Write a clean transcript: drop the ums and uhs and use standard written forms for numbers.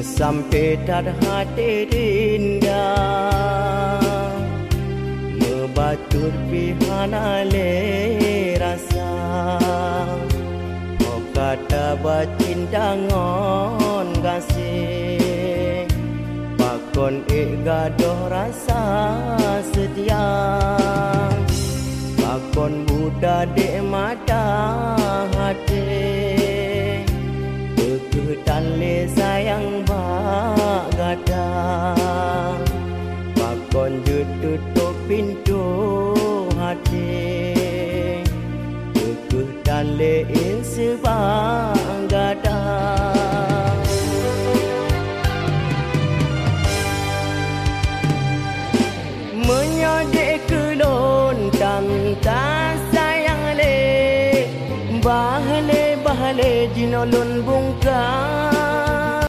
sampai tar hati indah mebatur pihana le rasa oh kata bacinta ngon kasih bakon gadoh rasa setia bakon budak dek mata hati dan le sayang